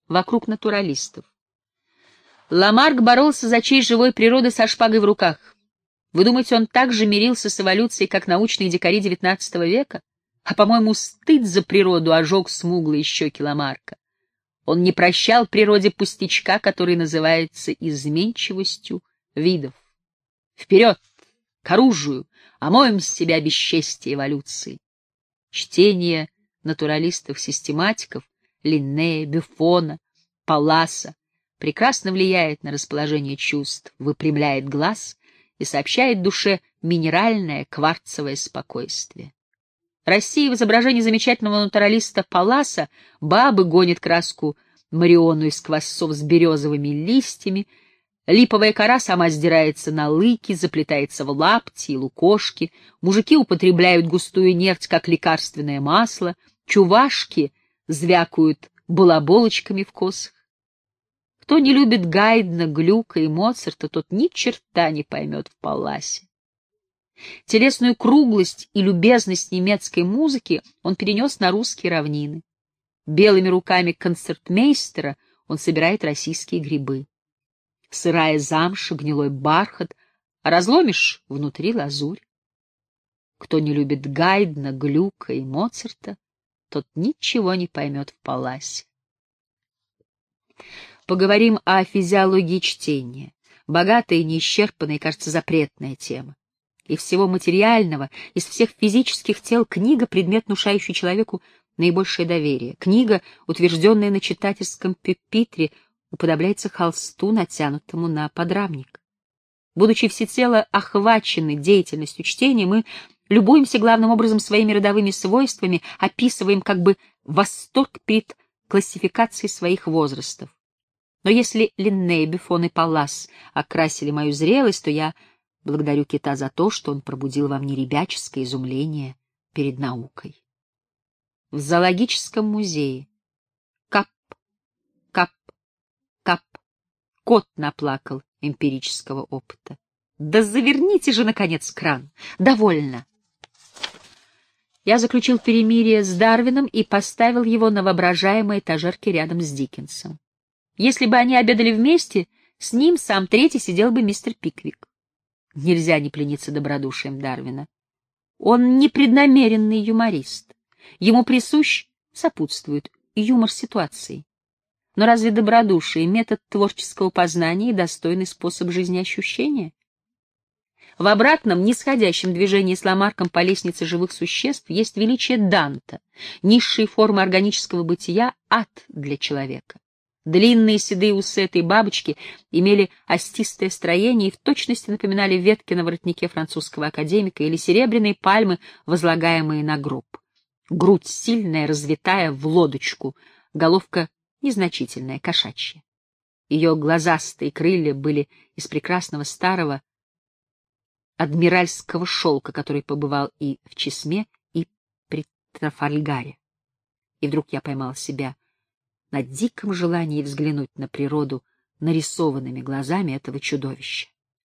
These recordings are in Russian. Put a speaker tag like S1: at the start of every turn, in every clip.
S1: вокруг натуралистов. Ламарк боролся за честь живой природы со шпагой в руках. Вы думаете, он так же мирился с эволюцией, как научные дикари XIX века? А, по-моему, стыд за природу ожег смуглые щеки Ламарка. Он не прощал природе пустячка, который называется изменчивостью видов. Вперед, к оружию, омоем с себя бесчестие эволюции. Чтение натуралистов-систематиков Линнея, Бюфона, Палласа прекрасно влияет на расположение чувств, выпрямляет глаз и сообщает душе минеральное кварцевое спокойствие. Россия в изображении замечательного натуралиста Палласа бабы гонит краску Мариону из квасцов с березовыми листьями, липовая кора сама сдирается на лыки, заплетается в лапти и лукошки, мужики употребляют густую нефть как лекарственное масло, чувашки звякают балаболочками в косах. Кто не любит Гайдна, Глюка и Моцарта, тот ни черта не поймет в Палласе. Телесную круглость и любезность немецкой музыки он перенес на русские равнины. Белыми руками концертмейстера он собирает российские грибы. Сырая замша, гнилой бархат, а разломишь — внутри лазурь. Кто не любит Гайдна, Глюка и Моцарта, тот ничего не поймет в Палласе. Поговорим о физиологии чтения. Богатая и неисчерпанная, кажется, запретная тема. Из всего материального, из всех физических тел книга — предмет, внушающий человеку наибольшее доверие. Книга, утвержденная на читательском пюпитре, уподобляется холсту, натянутому на подрамник. Будучи всецело охвачены деятельностью чтения, мы любуемся главным образом своими родовыми свойствами, описываем как бы восторг перед классификацией своих возрастов. Но если Линней, Бюфон и Паллас окрасили мою зрелость, то я благодарю Кита за то, что он пробудил во мне ребяческое изумление перед наукой. В зоологическом музее. Кап, кап, кап. Кот наплакал эмпирического опыта. Да заверните же, наконец, кран. Довольно. Я заключил перемирие с Дарвином и поставил его на воображаемой этажерке рядом с Диккенсом. Если бы они обедали вместе, с ним сам третий сидел бы мистер Пиквик. Нельзя не плениться добродушием Дарвина. Он непреднамеренный юморист. Ему присущ, сопутствует, юмор ситуации. Но разве добродушие — метод творческого познания и достойный способ жизнеощущения? В обратном, нисходящем движении с Ламарком по лестнице живых существ есть величие Данта, низшие формы органического бытия — ад для человека. Длинные седые усы этой бабочки имели остистое строение и в точности напоминали ветки на воротнике французского академика или серебряные пальмы, возлагаемые на гроб. Грудь сильная, развитая в лодочку, головка незначительная, кошачья. Ее глазастые крылья были из прекрасного старого адмиральского шелка, который побывал и в Чесме, и при Трафальгаре. И вдруг я поймал себя на диком желании взглянуть на природу нарисованными глазами этого чудовища.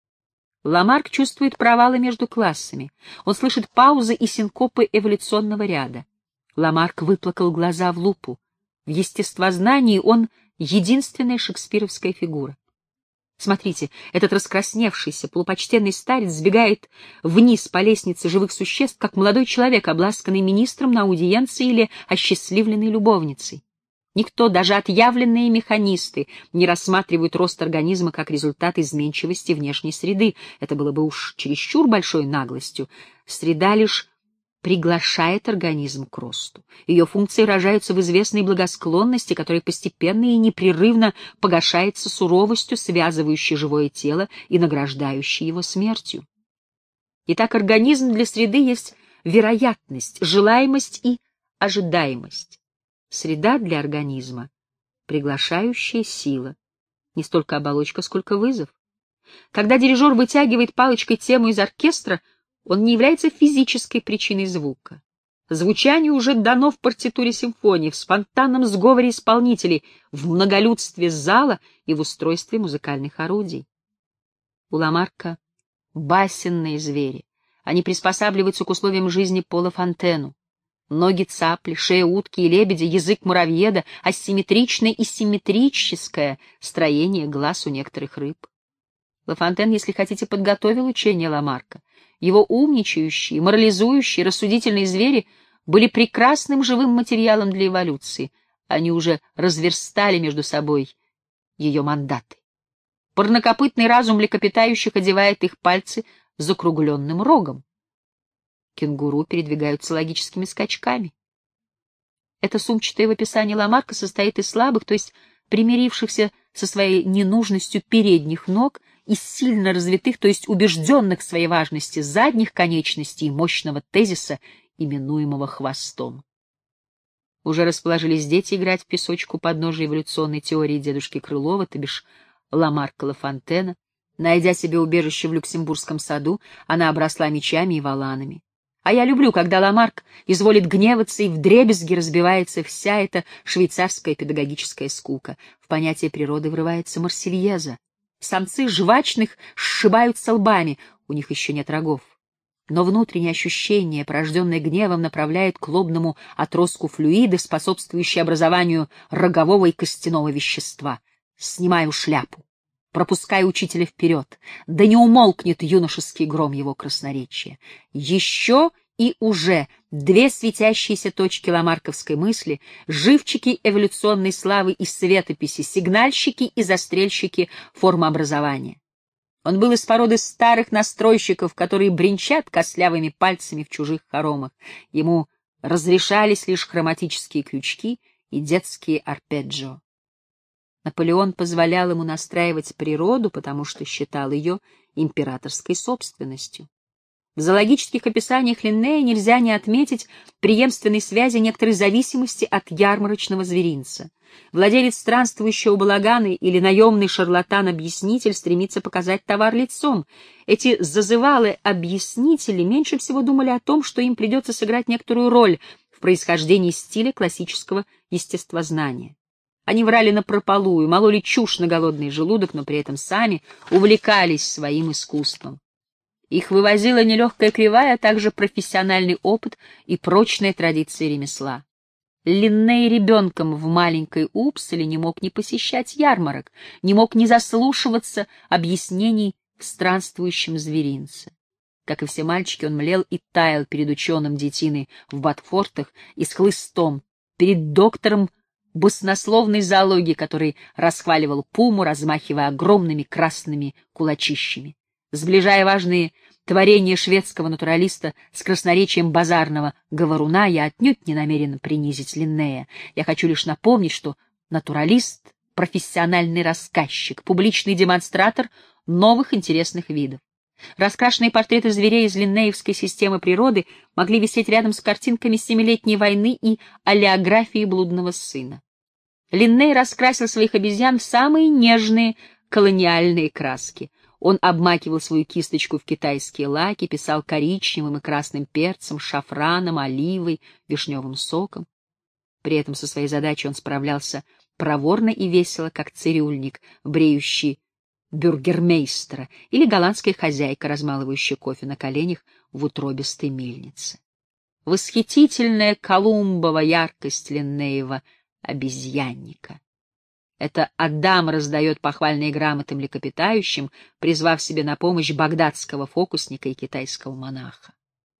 S1: Ламарк чувствует провалы между классами. Он слышит паузы и синкопы эволюционного ряда. Ламарк выплакал глаза в лупу. В естествознании он единственная шекспировская фигура. Смотрите, этот раскрасневшийся, полупочтенный старец сбегает вниз по лестнице живых существ, как молодой человек, обласканный министром на аудиенции или осчастливленной любовницей. Никто, даже отъявленные механисты, не рассматривают рост организма как результат изменчивости внешней среды. Это было бы уж чересчур большой наглостью. Среда лишь приглашает организм к росту. Ее функции рожаются в известной благосклонности, которая постепенно и непрерывно погашается суровостью, связывающей живое тело и награждающей его смертью. Итак, организм для среды есть вероятность, желаемость и ожидаемость. Среда для организма — приглашающая сила, не столько оболочка, сколько вызов. Когда дирижер вытягивает палочкой тему из оркестра, он не является физической причиной звука. Звучание уже дано в партитуре симфонии, в спонтанном сговоре исполнителей, в многолюдстве зала и в устройстве музыкальных орудий. У Ламарка басенные звери. Они приспосабливаются к условиям жизни по Ла Фонтену. Ноги цапли, шея утки и лебедя, язык муравьеда, асимметричное и симметрическое строение глаз у некоторых рыб. Ла Фонтен, если хотите, подготовил учение Ламарка. Его умничающие, морализующие, рассудительные звери были прекрасным живым материалом для эволюции. Они уже разверстали между собой ее мандаты. Парнокопытный разум млекопитающих одевает их пальцы закругленным рогом. Кенгуру передвигаются логическими скачками. Это сумчатое в описании Ламарка состоит из слабых, то есть примирившихся со своей ненужностью передних ног, из сильно развитых, то есть убежденных в своей важности задних конечностей и мощного тезиса, именуемого хвостом. Уже расположились дети играть в песочку подножия эволюционной теории дедушки Крылова, то бишь Ламарка Ла Фонтена. Найдя себе убежище в Люксембургском саду, она обросла мечами и валанами. А я люблю, когда Ламарк изволит гневаться, и вдребезги разбивается вся эта швейцарская педагогическая скука. В понятие природы врывается Марсельеза. Самцы жвачных сшибаются лбами, у них еще нет рогов. Но внутреннее ощущение, порожденное гневом, направляет к лобному отростку флюиды, способствующие образованию рогового и костяного вещества. Снимаю шляпу, пропускаю учителя вперед, да не умолкнет юношеский гром его красноречия. Еще и уже две светящиеся точки ламарковской мысли, живчики эволюционной славы и светописи, сигнальщики и застрельщики формообразования. Он был из породы старых настройщиков, которые бренчат костлявыми пальцами в чужих хоромах. Ему разрешались лишь хроматические крючки и детские арпеджио. Наполеон позволял ему настраивать природу, потому что считал ее императорской собственностью. В зоологических описаниях Линнея нельзя не отметить преемственной связи некоторой зависимости от ярмарочного зверинца. Владелец странствующего балагана или наемный шарлатан-объяснитель стремится показать товар лицом. Эти зазывалы-объяснители меньше всего думали о том, что им придется сыграть некоторую роль в происхождении стиля классического естествознания. Они врали напропалую, мололи чушь на голодный желудок, но при этом сами увлекались своим искусством. Их вывозила нелегкая кривая, а также профессиональный опыт и прочная традиция ремесла. Линней ребенком в маленькой Упселе не мог не посещать ярмарок, не мог не заслушиваться объяснений в странствующем зверинце. Как и все мальчики, он млел и таял перед ученым детиной в Ботфортах и с хлыстом, перед доктором баснословной зоологии, который расхваливал пуму, размахивая огромными красными кулачищами. Сближая важные творения шведского натуралиста с красноречием базарного говоруна, я отнюдь не намерен принизить Линнея. Я хочу лишь напомнить, что натуралист — профессиональный рассказчик, публичный демонстратор новых интересных видов. Раскрашенные портреты зверей из линнеевской системы природы могли висеть рядом с картинками Семилетней войны и олеографией блудного сына. Линней раскрасил своих обезьян в самые нежные колониальные краски. Он обмакивал свою кисточку в китайские лаки, писал коричневым и красным перцем, шафраном, оливой, вишневым соком. При этом со своей задачей он справлялся проворно и весело, как цирюльник, бреющий бюргермейстера, или голландская хозяйка, размалывающая кофе на коленях в утробистой мельнице. Восхитительная колумбова яркость Линнеева обезьянника. Это Адам раздает похвальные грамоты млекопитающим, призвав себе на помощь багдадского фокусника и китайского монаха.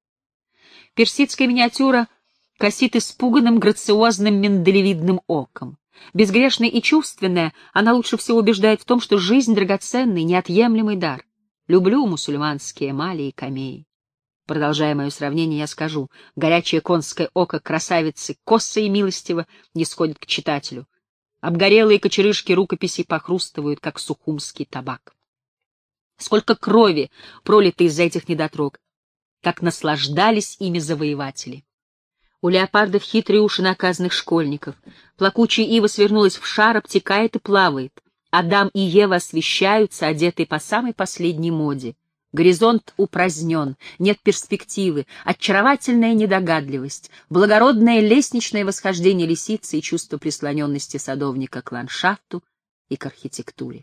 S1: Персидская миниатюра косит испуганным, грациозным миндалевидным оком. Безгрешная и чувственная, она лучше всего убеждает в том, что жизнь — драгоценный, неотъемлемый дар. Люблю мусульманские эмали и камеи. Продолжая мое сравнение, я скажу: горячее конское око красавицы косо и милостиво не сходит к читателю. Обгорелые кочерышки рукописей похрустывают, как сухумский табак. Сколько крови пролито из-за этих недотрог, как наслаждались ими завоеватели. У леопардов хитрые уши наказанных школьников. Плакучая ива свернулась в шар, обтекает и плавает. Адам и Ева освещаются, одетые по самой последней моде. Горизонт упразднен, нет перспективы, очаровательная недогадливость, благородное лестничное восхождение лисицы и чувство прислоненности садовника к ландшафту и к архитектуре.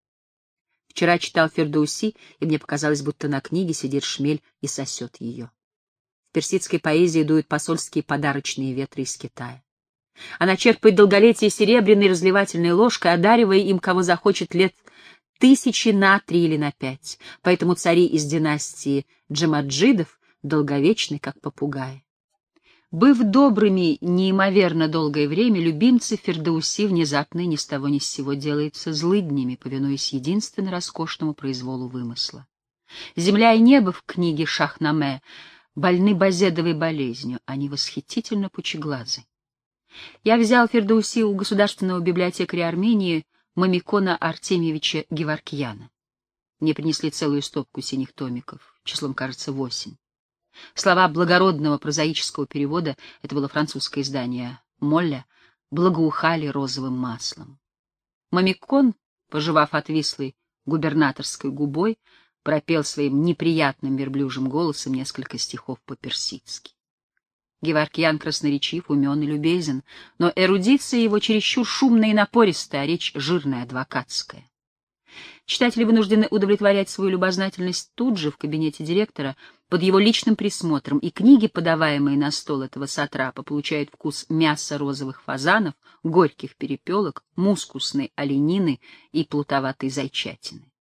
S1: Вчера читал Фердоуси, и мне показалось, будто на книге сидит шмель и сосет ее. В персидской поэзии дуют посольские подарочные ветры из Китая. Она черпает долголетие серебряной разливательной ложкой, одаривая им, кого захочет, лет 1000 на 3 или на 5. Поэтому цари из династии Джамаджидов долговечны, как попугаи. Быв добрыми неимоверно долгое время, любимцы Фердауси внезапно ни с того ни с сего делаются злыднями, повинуясь единственно роскошному произволу вымысла. Земля и небо в книге Шахнаме больны базедовой болезнью, они восхитительно пучеглазы. Я взял Фердауси у государственного библиотекаря Армении Мамикона Артемьевича Геворкьяна. Мне принесли целую стопку синих томиков, числом, кажется, 8. Слова благородного прозаического перевода, это было французское издание Молля, благоухали розовым маслом. Мамикон, пожевав отвислой губернаторской губой, пропел своим неприятным верблюжьим голосом несколько стихов по-персидски. Геворкьян красноречив, умен и любезен, но эрудиция его чересчур шумная и напористая, а речь жирная, адвокатская. Читатели вынуждены удовлетворять свою любознательность тут же, в кабинете директора, под его личным присмотром, и книги, подаваемые на стол этого сатрапа, получают вкус мяса розовых фазанов, горьких перепелок, мускусной оленины и плутоватой зайчатины.